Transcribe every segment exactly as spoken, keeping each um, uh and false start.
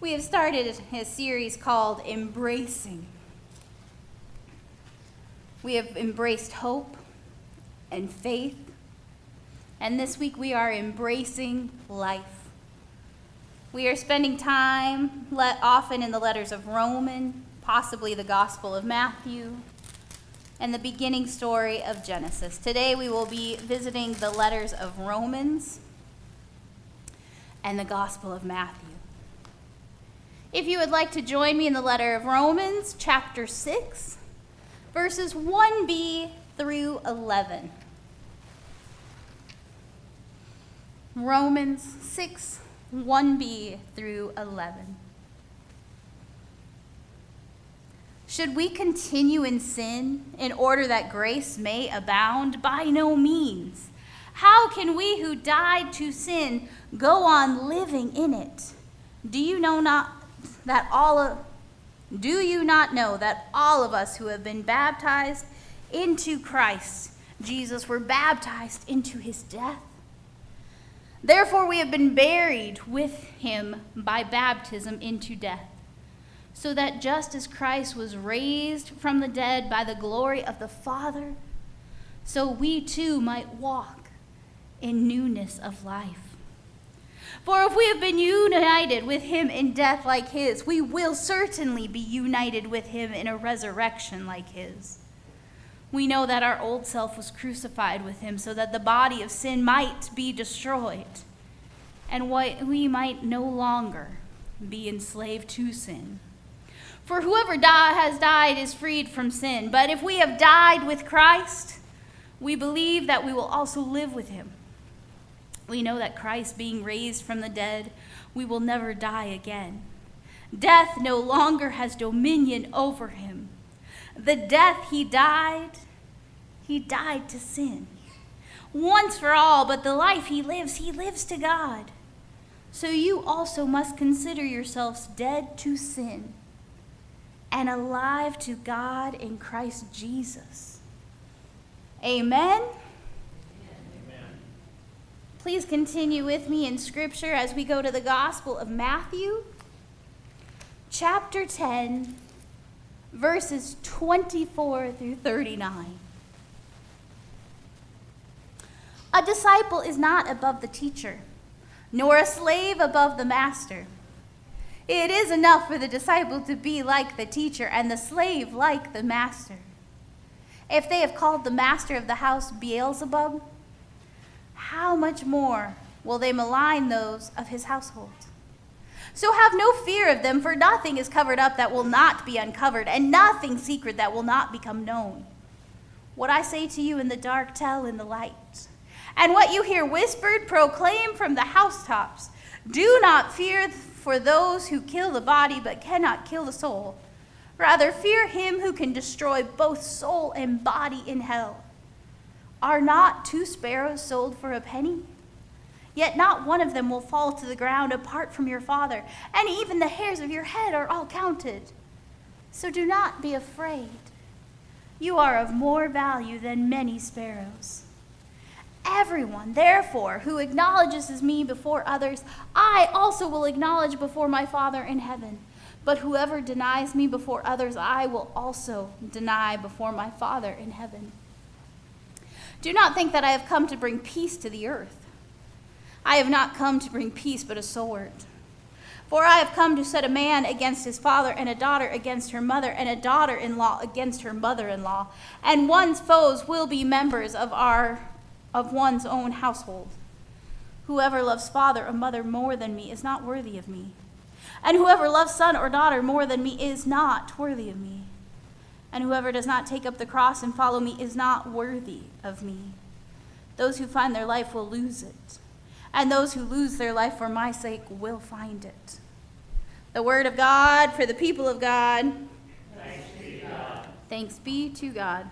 We have started a series called Embracing. We have embraced hope and faith, and this week we are embracing life. We are spending time let often in the letters of Romans, possibly the Gospel of Matthew, and the beginning story of Genesis. Today we will be visiting the letters of Romans and the Gospel of Matthew. If you would like to join me in the letter of Romans, chapter six, verses one b through eleven. Romans six, one b through eleven. Should we continue in sin in order that grace may abound? By no means. How can we who died to sin go on living in it? Do you know not that all of, do you not know that all of us who have been baptized into Christ Jesus were baptized into his death? Therefore we have been buried with him by baptism into death, so that just as Christ was raised from the dead by the glory of the Father, so we too might walk in newness of life. For if we have been united with him in death like his, we will certainly be united with him in a resurrection like his. We know that our old self was crucified with him so that the body of sin might be destroyed, and we might no longer be enslaved to sin. For whoever die, has died is freed from sin. But if we have died with Christ, we believe that we will also live with him. We know that Christ, being raised from the dead, we will never die again. Death no longer has dominion over him. The death he died, he died to sin once for all, but the life he lives, he lives to God. So you also must consider yourselves dead to sin and alive to God in Christ Jesus. Amen. Please continue with me in Scripture as we go to the Gospel of Matthew, chapter ten, verses twenty-four through thirty-nine. A disciple is not above the teacher, nor a slave above the master. It is enough for the disciple to be like the teacher and the slave like the master. If they have called the master of the house Beelzebub, how much more will they malign those of his household? So have no fear of them, for nothing is covered up that will not be uncovered, and nothing secret that will not become known. What I say to you in the dark, tell in the light. And what you hear whispered, proclaim from the housetops. Do not fear for those who kill the body, but cannot kill the soul. Rather, fear him who can destroy both soul and body in hell. Are not two sparrows sold for a penny? Yet not one of them will fall to the ground apart from your Father, and even the hairs of your head are all counted. So do not be afraid. You are of more value than many sparrows. Everyone, therefore, who acknowledges me before others, I also will acknowledge before my Father in heaven. But whoever denies me before others, I will also deny before my Father in heaven. Do not think that I have come to bring peace to the earth. I have not come to bring peace, but a sword. For I have come to set a man against his father, and a daughter against her mother, and a daughter-in-law against her mother-in-law. And one's foes will be members of our of one's own household. Whoever loves father or mother more than me is not worthy of me. And whoever loves son or daughter more than me is not worthy of me. And whoever does not take up the cross and follow me is not worthy of me. Those who find their life will lose it, and those who lose their life for my sake will find it. The word of God for the people of God. Thanks be to God. Thanks be to God.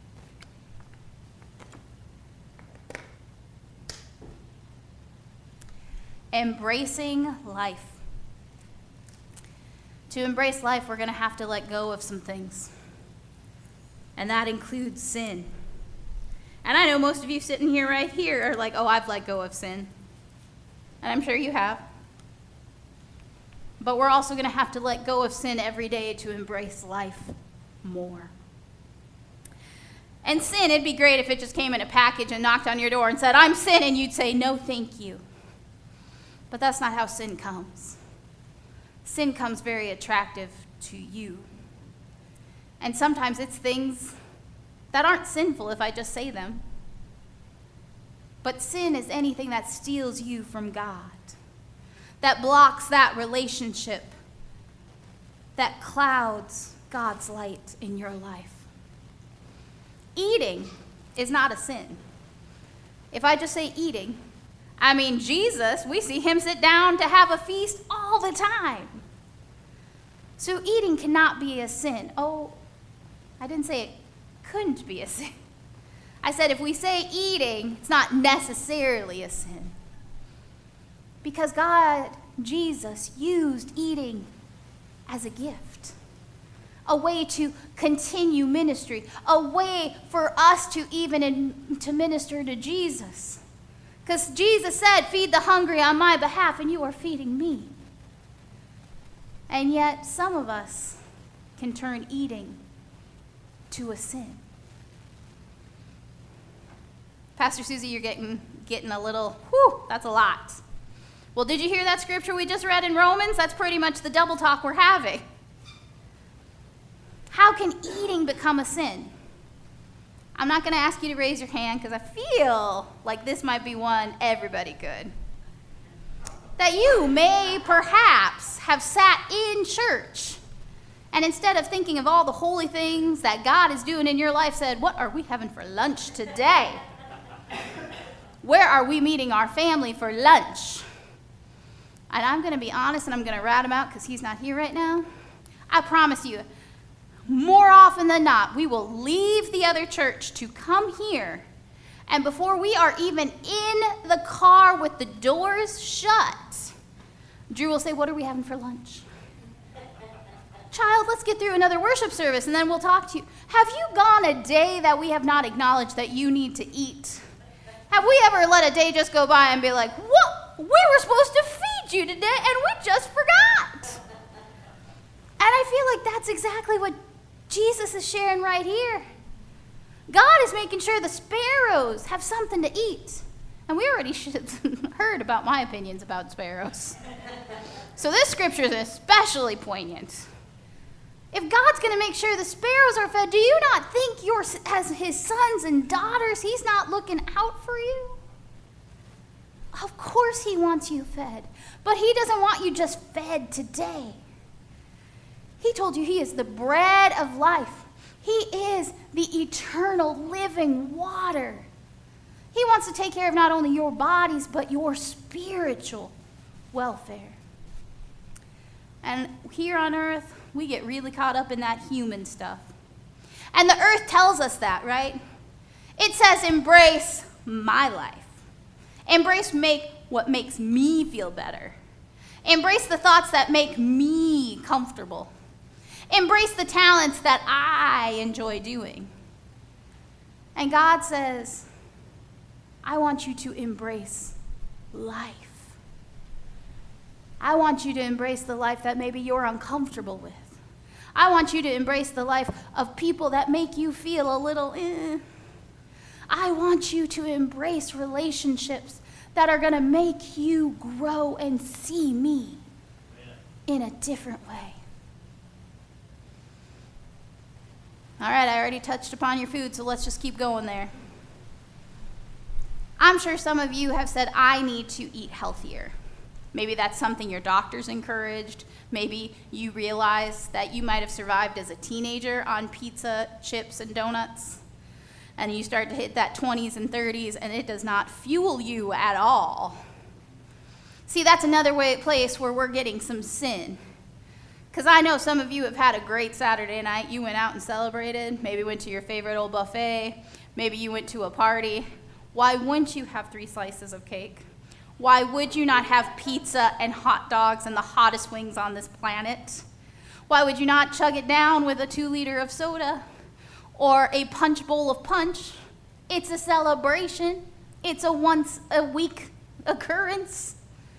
Embracing life. To embrace life, we're going to have to let go of some things. And that includes sin. And I know most of you sitting here right here are like, oh, I've let go of sin. And I'm sure you have. but we're also going to have to let go of sin every day to embrace life more. And sin, it'd be great if it just came in a package and knocked on your door and said, I'm sin, and you'd say, no, thank you. But that's not how sin comes. Sin comes very attractive to you. And sometimes it's things that aren't sinful if I just say them. But sin is anything that steals you from God, that blocks that relationship, that clouds God's light in your life. Eating is not a sin. If I just say eating, I mean Jesus, we see him sit down to have a feast all the time. So eating cannot be a sin. Oh, I didn't say it couldn't be a sin. I said if we say eating, it's not necessarily a sin. Because God, Jesus, used eating as a gift, a way to continue ministry, a way for us to even in, to minister to Jesus. Because Jesus said, feed the hungry on my behalf, and you are feeding me. And yet some of us can turn eating to a sin. Pastor Susie, you're getting getting a little, whew, that's a lot. Well, did you hear that scripture we just read in Romans? That's pretty much the double talk we're having. How can eating become a sin? I'm not going to ask you to raise your hand because I feel like this might be one everybody could. That you may perhaps have sat in church and instead of thinking of all the holy things that God is doing in your life said, what are we having for lunch today? Where are we meeting our family for lunch? And I'm going to be honest and I'm going to rat him out because he's not here right now. I promise you, more often than not, we will leave the other church to come here, and before we are even in the car with the doors shut, Drew will say, what are we having for lunch? Child, let's get through another worship service, and then we'll talk to you. Have you gone a day that we have not acknowledged that you need to eat? Have we ever let a day just go by and be like, what? We were supposed to feed you today, and we just forgot. And I feel like that's exactly what Jesus is sharing right here. God is making sure the sparrows have something to eat. And we already heard about my opinions about sparrows. So this scripture is especially poignant. If God's going to make sure the sparrows are fed, do you not think you're as his sons and daughters, he's not looking out for you? Of course he wants you fed, but he doesn't want you just fed today. He told you he is the bread of life. He is the eternal living water. He wants to take care of not only your bodies, but your spiritual welfare. And here on earth, we get really caught up in that human stuff. And the earth tells us that, right? It says, embrace my life. Embrace make what makes me feel better. Embrace the thoughts that make me comfortable. Embrace the talents that I enjoy doing. And God says, I want you to embrace life. I want you to embrace the life that maybe you're uncomfortable with. I want you to embrace the life of people that make you feel a little eh. I want you to embrace relationships that are going to make you grow and see me in a different way. All right, I already touched upon your food, so let's just keep going there. I'm sure some of you have said, I need to eat healthier. Maybe that's something your doctor's encouraged. Maybe you realize that you might have survived as a teenager on pizza, chips, and donuts. And you start to hit that twenties and thirties, and it does not fuel you at all. See, that's another way, place where we're getting some sin. Because I know some of you have had a great Saturday night. You went out and celebrated. Maybe went to your favorite old buffet. Maybe you went to a party. Why wouldn't you have three slices of cake? Why would you not have pizza and hot dogs and the hottest wings on this planet? Why would you not chug it down with a two liter of soda or a punch bowl of punch? It's a celebration. It's a once a week occurrence.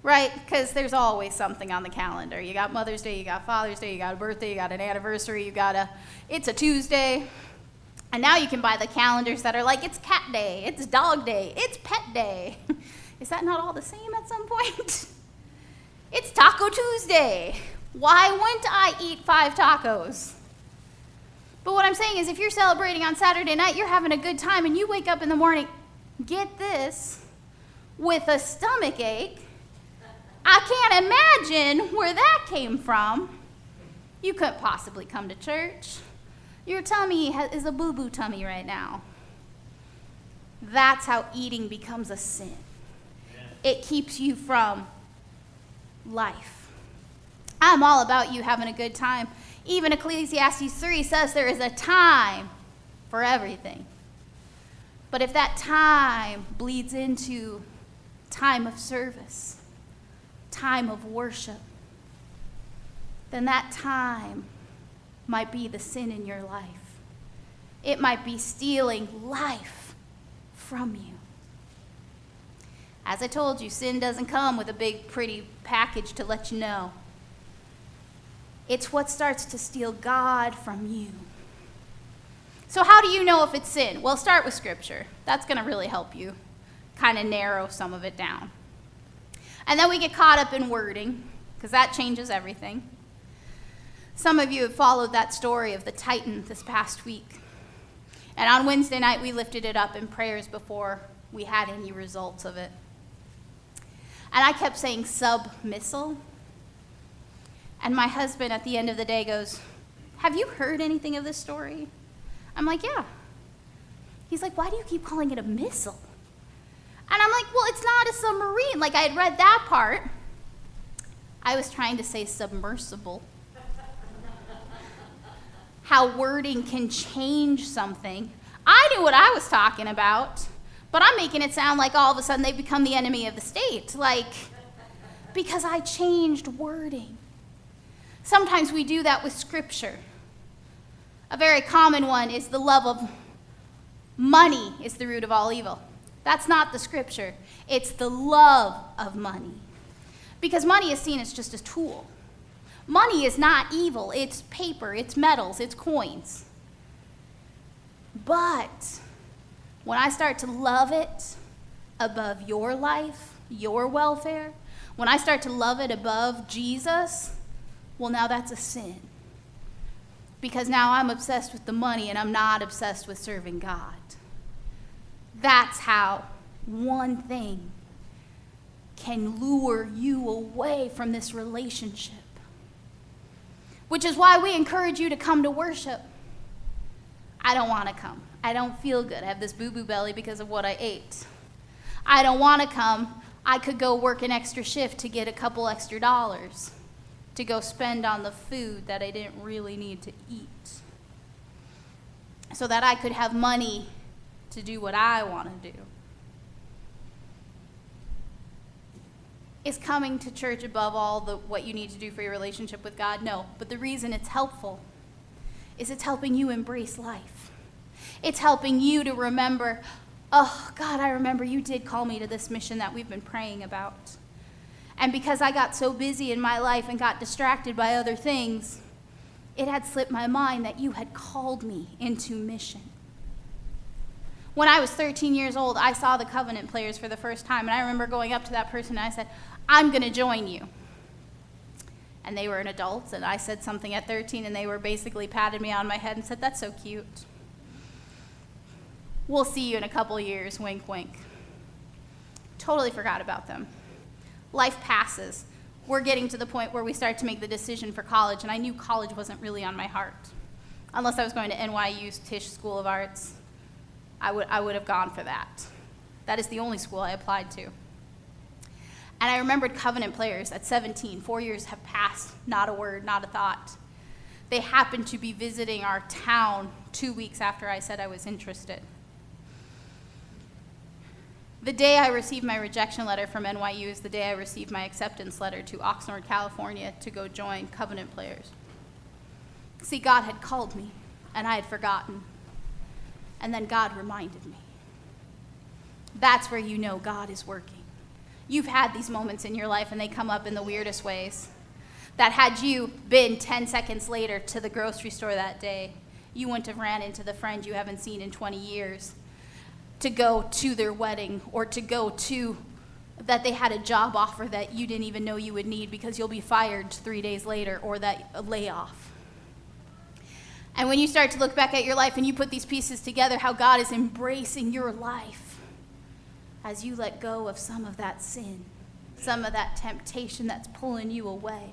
right? Because there's always something on the calendar. You got Mother's Day, you got Father's Day, you got a birthday, you got an anniversary, you got a, it's a Tuesday. And now you can buy the calendars that are like, it's cat day, it's dog day, it's pet day. Is that not all the same at some point? It's Taco Tuesday. Why wouldn't I eat five tacos? But what I'm saying is if you're celebrating on Saturday night, you're having a good time, and you wake up in the morning, get this, with a stomach ache. I can't imagine where that came from. You couldn't possibly come to church. Your tummy is a boo-boo tummy right now. That's how eating becomes a sin. It keeps you from life. I'm all about you having a good time. Even Ecclesiastes three says there is a time for everything. But if that time bleeds into time of service, time of worship, then that time might be the sin in your life. It might be stealing life from you. As I told you, sin doesn't come with a big, pretty package to let you know. It's what starts to steal God from you. So how do you know if it's sin? Well, start with Scripture. That's going to really help you kind of narrow some of it down. And then we get caught up in wording, because that changes everything. Some of you have followed that story of the Titan this past week. And on Wednesday night, we lifted it up in prayers before we had any results of it. And I kept saying sub-missile. And my husband at the end of the day goes, have you heard anything of this story? I'm like, yeah. He's like, why do you keep calling it a missile? And I'm like, well, it's not a submarine. Like, I had read that part. I was trying to say submersible. How wording can change something. I knew what I was talking about, but I'm making it sound like all of a sudden they've become the enemy of the state. Like, because I changed wording. Sometimes we do that with Scripture. A very common one is the love of money is the root of all evil. That's not the Scripture. It's the love of money. Because money is seen as just a tool. Money is not evil. It's paper, it's metals, it's coins. But when I start to love it above your life, your welfare, when I start to love it above Jesus, well, now that's a sin. Because now I'm obsessed with the money and I'm not obsessed with serving God. That's how one thing can lure you away from this relationship. Which is why we encourage you to come to worship. I don't want to come. I don't feel good. I have this boo-boo belly because of what I ate. I don't want to come. I could go work an extra shift to get a couple extra dollars to go spend on the food that I didn't really need to eat, so that I could have money to do what I want to do. Is coming to church above all the what you need to do for your relationship with God? No, but the reason it's helpful is it's helping you embrace life. It's helping you to remember, oh, God, I remember you did call me to this mission that we've been praying about. And because I got so busy in my life and got distracted by other things, it had slipped my mind that you had called me into mission. When I was thirteen years old, I saw the Covenant Players for the first time, and I remember going up to that person and I said, I'm going to join you. And they were an adult, and I said something at thirteen, and they were basically patted me on my head and said, that's so cute. We'll see you in a couple years, wink, wink. Totally forgot about them. Life passes. We're getting to the point where we start to make the decision for college, and I knew college wasn't really on my heart. Unless I was going to N Y U's Tisch School of Arts, I would, I would have gone for that. That is the only school I applied to. And I remembered Covenant Players at seventeen. Four years have passed, not a word, not a thought. They happened to be visiting our town two weeks after I said I was interested. The day I received my rejection letter from N Y U is the day I received my acceptance letter to Oxnard, California to go join Covenant Players. See, God had called me, and I had forgotten. And then God reminded me. That's where you know God is working. You've had these moments in your life, and they come up in the weirdest ways. That had you been ten seconds later to the grocery store that day, you wouldn't have ran into the friend you haven't seen in twenty years to go to their wedding, or to go to that they had a job offer that you didn't even know you would need because you'll be fired three days later, or that a layoff. And when you start to look back at your life and you put these pieces together, how God is embracing your life as you let go of some of that sin, some of that temptation that's pulling you away.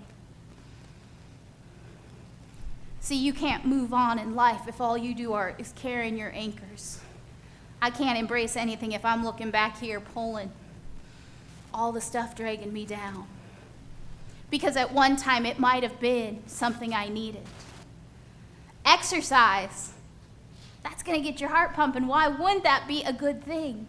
See, you can't move on in life if all you do are is carrying your anchors. I can't embrace anything if I'm looking back here pulling all the stuff dragging me down. Because at one time it might have been something I needed. Exercise, that's going to get your heart pumping. Why wouldn't that be a good thing?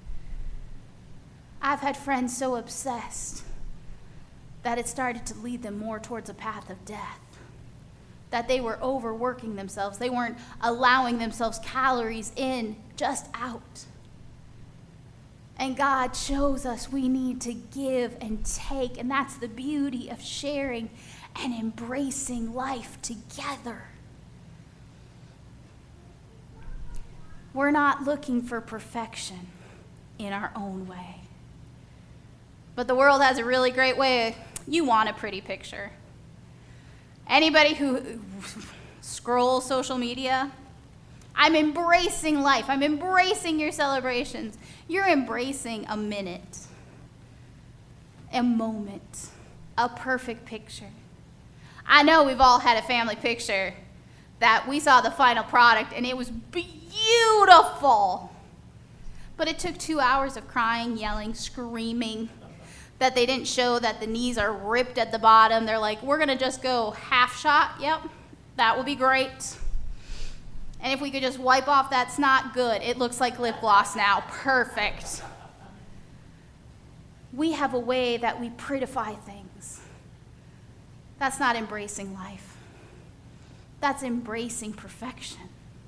I've had friends so obsessed that it started to lead them more towards a path of death. That they were overworking themselves. They weren't allowing themselves calories in, just out. And God shows us we need to give and take, and that's the beauty of sharing and embracing life together. We're not looking for perfection in our own way. But the world has a really great way. You want a pretty picture. Anybody who scrolls social media, I'm embracing life. I'm embracing your celebrations. You're embracing a minute, a moment, a perfect picture. I know we've all had a family picture that we saw the final product and it was beautiful. But it took two hours of crying, yelling, screaming, that they didn't show that the knees are ripped at the bottom. They're like, we're gonna just go half shot. Yep, that will be great. And if we could just wipe off that snot, good. It looks like lip gloss now, perfect. We have a way that we prettify things. That's not embracing life. That's embracing perfection.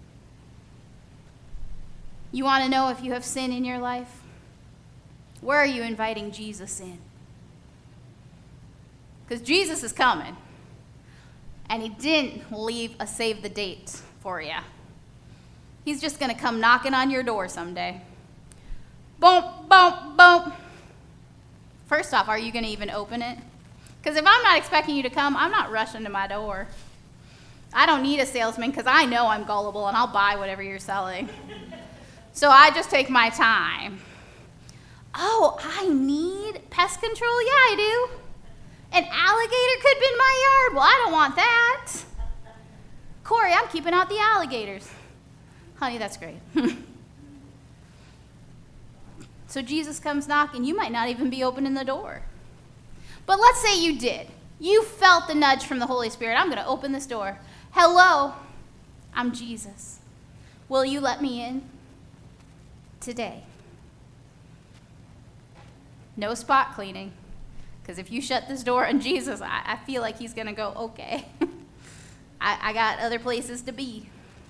You wanna know if you have sin in your life? Where are you inviting Jesus in? Because Jesus is coming. And he didn't leave a save the date for you. He's just going to come knocking on your door someday. Boom, boom, boom. First off, are you going to even open it? Because if I'm not expecting you to come, I'm not rushing to my door. I don't need a salesman because I know I'm gullible and I'll buy whatever you're selling. So I just take my time. Oh, I need pest control? Yeah, I do. An alligator could be in my yard. Well, I don't want that. Corey, I'm keeping out the alligators. Honey, that's great. So Jesus comes knocking. You might not even be opening the door. But let's say you did. You felt the nudge from the Holy Spirit. I'm going to open this door. Hello, I'm Jesus. Will you let me in today? No spot cleaning, because if you shut this door on Jesus, I, I feel like he's going to go, okay, I, I got other places to be.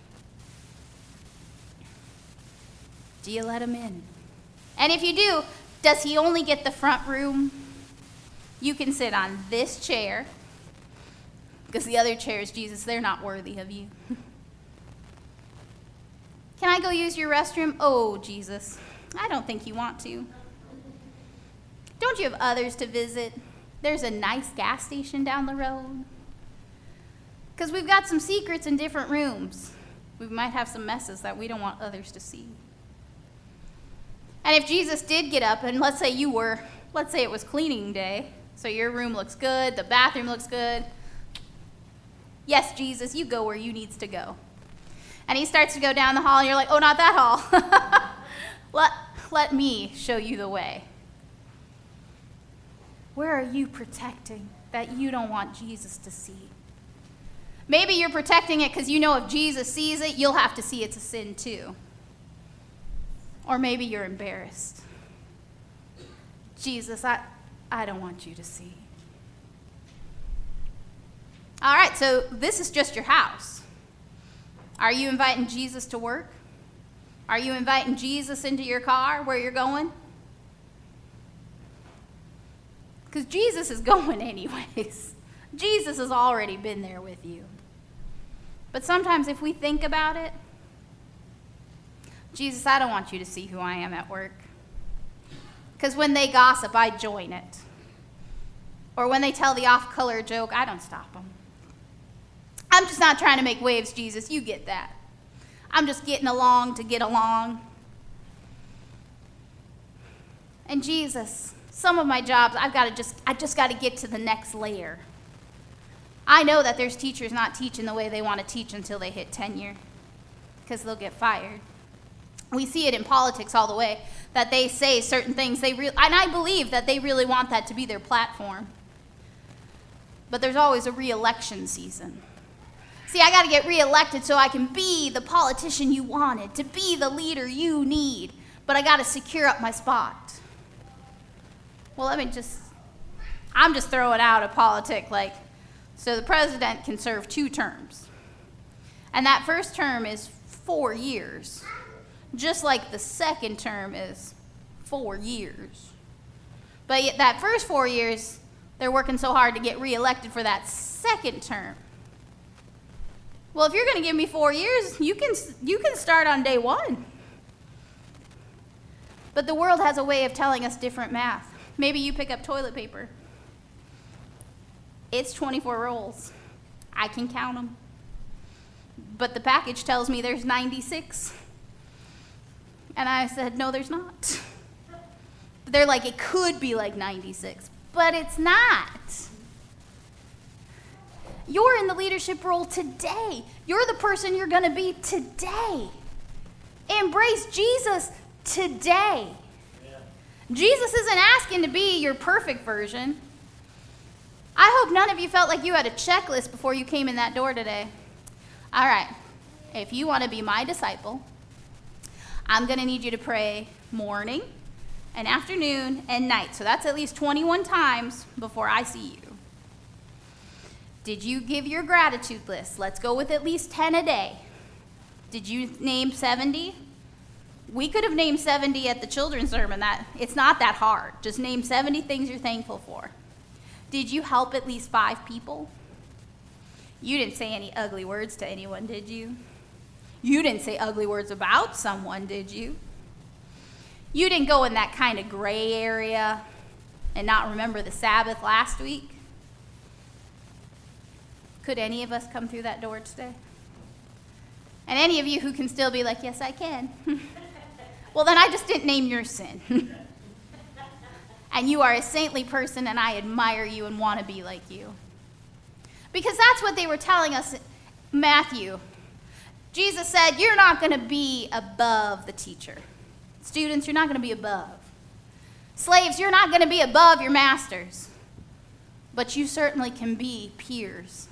Do you let him in? And if you do, does he only get the front room? You can sit on this chair, because the other chairs, Jesus, they're not worthy of you. Can I go use your restroom? Oh, Jesus, I don't think you want to. Don't you have others to visit? There's a nice gas station down the road. Because we've got some secrets in different rooms. We might have some messes that we don't want others to see. And if Jesus did get up, and let's say you were, let's say it was cleaning day, so your room looks good, the bathroom looks good. Yes, Jesus, you go where you needs to go. And he starts to go down the hall, and you're like, oh, not that hall. let, let me show you the way. Where are you protecting that you don't want Jesus to see? Maybe you're protecting it because you know if Jesus sees it, you'll have to see it's a sin too. Or maybe you're embarrassed. Jesus, I, I don't want you to see. All right, so this is just your house. Are you inviting Jesus to work? Are you inviting Jesus into your car where you're going? Because Jesus is going anyways. Jesus has already been there with you. But sometimes if we think about it, Jesus, I don't want you to see who I am at work. Because when they gossip, I join it. Or when they tell the off-color joke, I don't stop them. I'm just not trying to make waves, Jesus. You get that. I'm just getting along to get along. And Jesus, some of my jobs, I've got to just, I just got to get to the next layer. I know that there's teachers not teaching the way they want to teach until they hit tenure, because they'll get fired. We see it in politics all the way, that they say certain things, they re- and I believe that they really want that to be their platform. But there's always a re-election season. See, I got to get re-elected so I can be the politician you wanted, to be the leader you need, but I got to secure up my spot. Well, let me just, I'm just throwing out a politic like, so the president can serve two terms. And that first term is four years, just like the second term is four years. But yet that first four years, they're working so hard to get reelected for that second term. Well, if you're going to give me four years, you can you can start on day one. But the world has a way of telling us different math. Maybe you pick up toilet paper. It's twenty-four rolls. I can count them. But the package tells me there's ninety-six. And I said, no, there's not. They're like, it could be like ninety-six, but it's not. You're in the leadership role today. You're the person you're going to be today. Embrace Jesus today. Yeah. Jesus isn't asking to be your perfect version. I hope none of you felt like you had a checklist before you came in that door today. All right, if you want to be my disciple, I'm going to need you to pray morning and afternoon and night. So that's at least twenty-one times before I see you. Did you give your gratitude list? Let's go with at least ten a day. Did you name seventy? We could have named seventy at the children's sermon. That it's not that hard. Just name seventy things you're thankful for. Did you help at least five people? You didn't say any ugly words to anyone, did you? You didn't say ugly words about someone, did you? You didn't go in that kind of gray area and not remember the Sabbath last week? Could any of us come through that door today? And any of you who can still be like, yes, I can. Well, then I just didn't name your sin. And you are a saintly person, and I admire you and want to be like you. Because that's what they were telling us, Matthew. Jesus said, you're not going to be above the teacher. Students, you're not going to be above. Slaves, you're not going to be above your masters. But you certainly can be peers.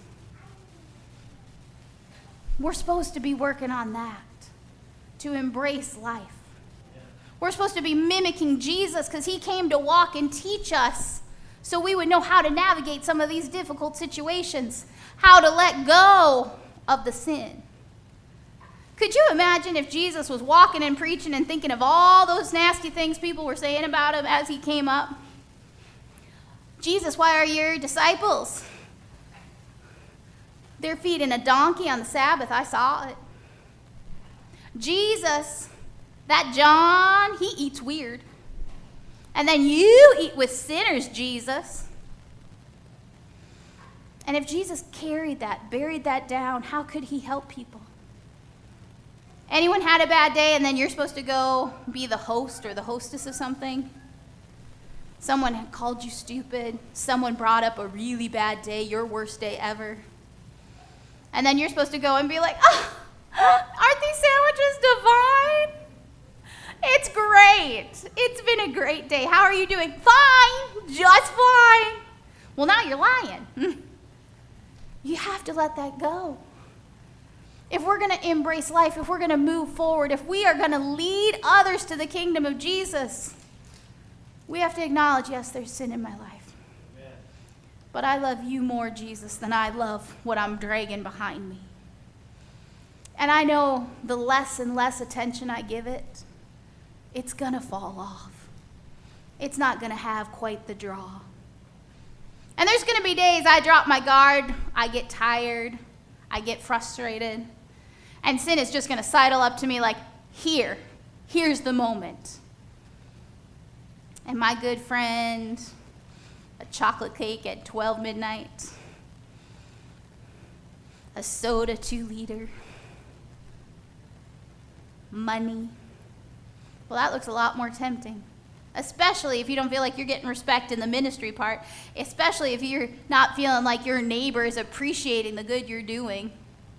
We're supposed to be working on that, to embrace life. We're supposed to be mimicking Jesus because he came to walk and teach us so we would know how to navigate some of these difficult situations, how to let go of the sin. Could you imagine if Jesus was walking and preaching and thinking of all those nasty things people were saying about him as he came up? Jesus, why are your disciples? They're feeding a donkey on the Sabbath. I saw it. Jesus, that John, he eats weird. And then you eat with sinners, Jesus. And if Jesus carried that, buried that down, how could he help people? Anyone had a bad day and then you're supposed to go be the host or the hostess of something? Someone had called you stupid. Someone brought up a really bad day, your worst day ever. And then you're supposed to go and be like, oh, aren't these sandwiches divine? It's great. It's been a great day. How are you doing? Fine. Just fine. Well, now you're lying. You have to let that go. If we're going to embrace life, if we're going to move forward, if we are going to lead others to the kingdom of Jesus, we have to acknowledge, yes, there's sin in my life. Amen. But I love you more, Jesus, than I love what I'm dragging behind me. And I know the less and less attention I give it, it's going to fall off. It's not going to have quite the draw. And there's going to be days I drop my guard, I get tired, I get frustrated, and sin is just going to sidle up to me like, here, here's the moment. And my good friend, a chocolate cake at twelve midnight, a soda two liter, money. Well, that looks a lot more tempting, especially if you don't feel like you're getting respect in the ministry part, especially if you're not feeling like your neighbor is appreciating the good you're doing.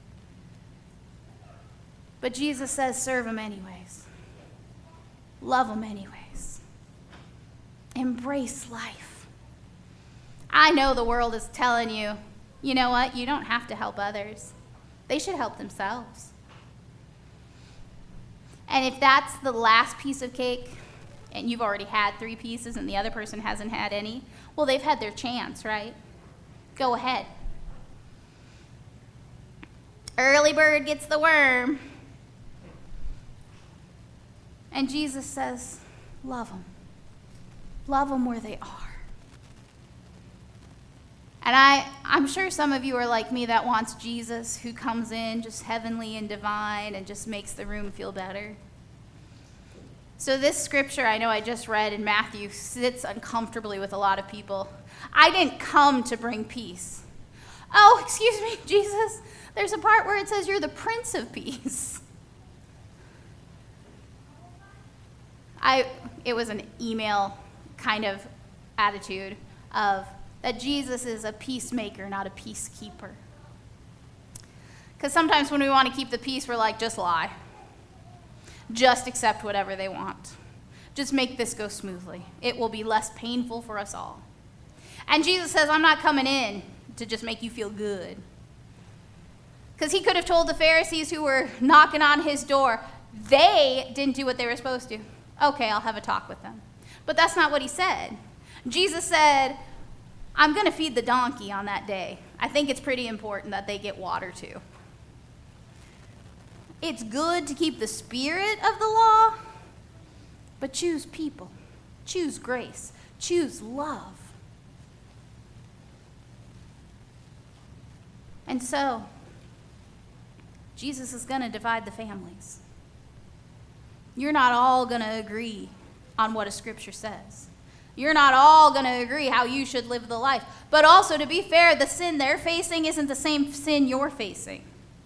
But Jesus says, serve them anyways. Love them anyways. Embrace life. I know the world is telling you, you know what? You don't have to help others. They should help themselves. And if that's the last piece of cake, and you've already had three pieces and the other person hasn't had any, well, they've had their chance, right? Go ahead. Early bird gets the worm. And Jesus says, love them. Love them where they are. And I, I'm sure some of you are like me that wants Jesus, who comes in just heavenly and divine and just makes the room feel better. So this scripture I know I just read in Matthew sits uncomfortably with a lot of people. I didn't come to bring peace. Oh, excuse me, Jesus. There's a part where it says you're the Prince of Peace. I, it was an email kind of attitude of that Jesus is a peacemaker, not a peacekeeper. Because sometimes when we want to keep the peace, we're like, just lie. Just accept whatever they want. Just make this go smoothly. It will be less painful for us all. And Jesus says, I'm not coming in to just make you feel good. Because he could have told the Pharisees who were knocking on his door, they didn't do what they were supposed to. Okay, I'll have a talk with them. But that's not what he said. Jesus said, I'm going to feed the donkey on that day. I think it's pretty important that they get water too. It's good to keep the spirit of the law, but choose people, choose grace, choose love. And so, Jesus is going to divide the families. You're not all going to agree on what a scripture says. You're not all going to agree how you should live the life. But also, to be fair, the sin they're facing isn't the same sin you're facing.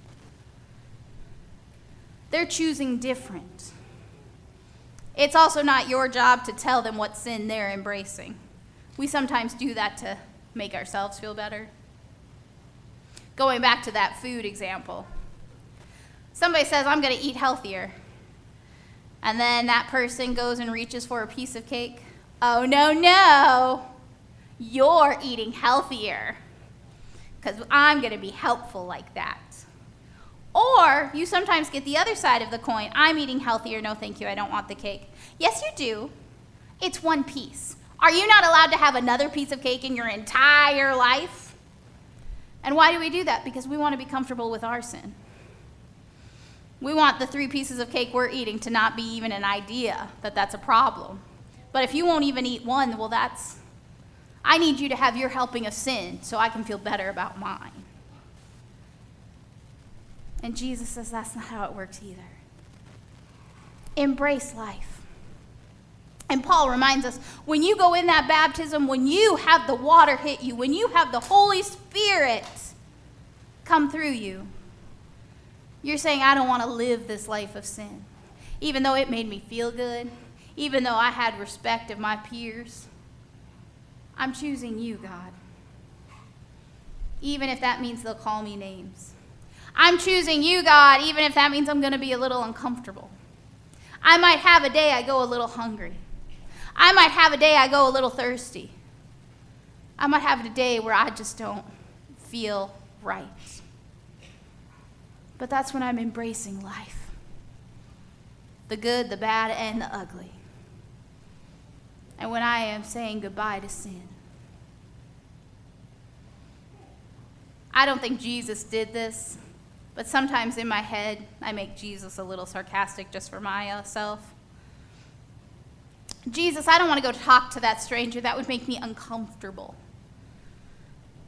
They're choosing different. It's also not your job to tell them what sin they're embracing. We sometimes do that to make ourselves feel better. Going back to that food example. Somebody says, I'm going to eat healthier. And then that person goes and reaches for a piece of cake. Oh, no, no. You're eating healthier. Because I'm going to be helpful like that. Or you sometimes get the other side of the coin. I'm eating healthier. No, thank you. I don't want the cake. Yes, you do. It's one piece. Are you not allowed to have another piece of cake in your entire life? And why do we do that? Because we want to be comfortable with our sin. We want the three pieces of cake we're eating to not be even an idea that that's a problem. But if you won't even eat one, well, that's, I need you to have your helping of sin so I can feel better about mine. And Jesus says that's not how it works either. Embrace life. And Paul reminds us, when you go in that baptism, when you have the water hit you, when you have the Holy Spirit come through you, you're saying, I don't want to live this life of sin. Even though it made me feel good, even though I had respect of my peers, I'm choosing you, God. Even if that means they'll call me names. I'm choosing you, God, even if that means I'm going to be a little uncomfortable. I might have a day I go a little hungry. I might have a day I go a little thirsty. I might have a day where I just don't feel right. But that's when I'm embracing life. The good, the bad, and the ugly. And when I am saying goodbye to sin. I don't think Jesus did this, but sometimes in my head, I make Jesus a little sarcastic just for myself. Jesus, I don't want to go talk to that stranger. That would make me uncomfortable.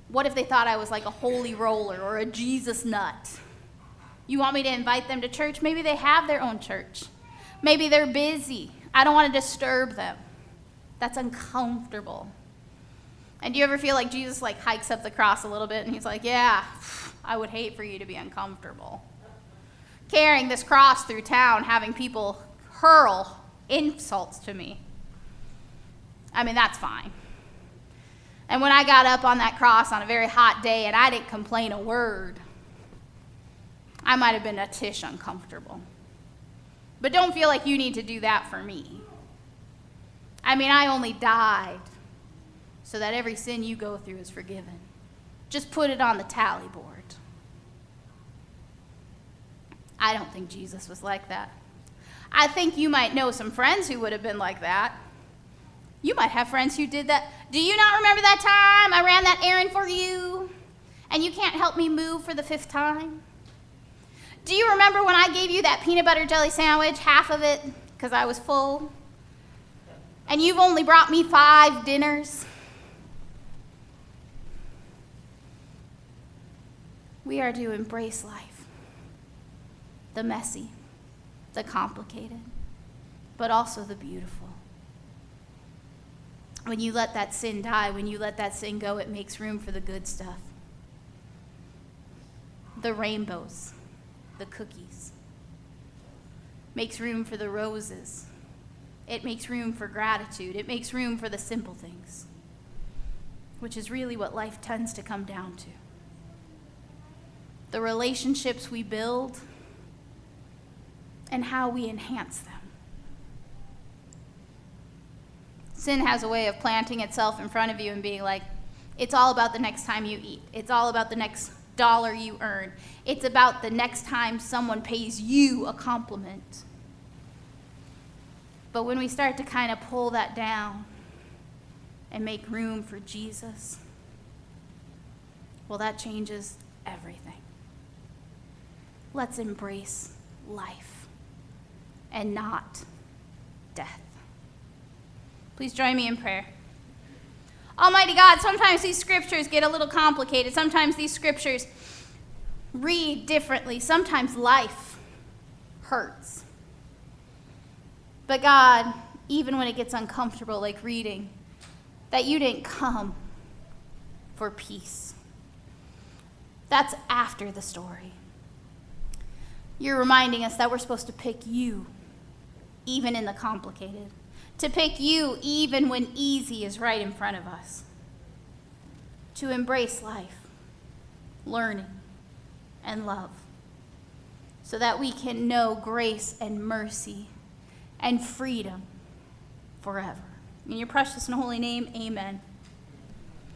What if they thought I was like a holy roller or a Jesus nut? You want me to invite them to church? Maybe they have their own church. Maybe they're busy. I don't want to disturb them. That's uncomfortable. And do you ever feel like Jesus like hikes up the cross a little bit and he's like, yeah, I would hate for you to be uncomfortable. Carrying this cross through town, having people hurl insults to me. I mean, that's fine. And when I got up on that cross on a very hot day and I didn't complain a word, I might have been a tish uncomfortable. But don't feel like you need to do that for me. I mean, I only died so that every sin you go through is forgiven. Just put it on the tally board. I don't think Jesus was like that. I think you might know some friends who would have been like that. You might have friends who did that. Do you not remember that time I ran that errand for you and you can't help me move for the fifth time? Do you remember when I gave you that peanut butter jelly sandwich, half of it because I was full, and you've only brought me five dinners? We are to embrace life, the messy, the complicated, but also the beautiful. When you let that sin die, when you let that sin go, it makes room for the good stuff. The rainbows, the cookies. Makes room for the roses. It makes room for gratitude. It makes room for the simple things, which is really what life tends to come down to. The relationships we build and how we enhance them. Sin has a way of planting itself in front of you and being like, it's all about the next time you eat. It's all about the next dollar you earn. It's about the next time someone pays you a compliment. But when we start to kind of pull that down and make room for Jesus, well, that changes everything. Let's embrace life and not death. Please join me in prayer. Almighty God, sometimes these scriptures get a little complicated. Sometimes these scriptures read differently. Sometimes life hurts. But God, even when it gets uncomfortable, like reading, that you didn't come for peace. That's after the story. You're reminding us that we're supposed to pick you, even in the complicated. To pick you even when easy is right in front of us. To embrace life, learning, and love, so that we can know grace and mercy and freedom forever. In your precious and holy name, amen.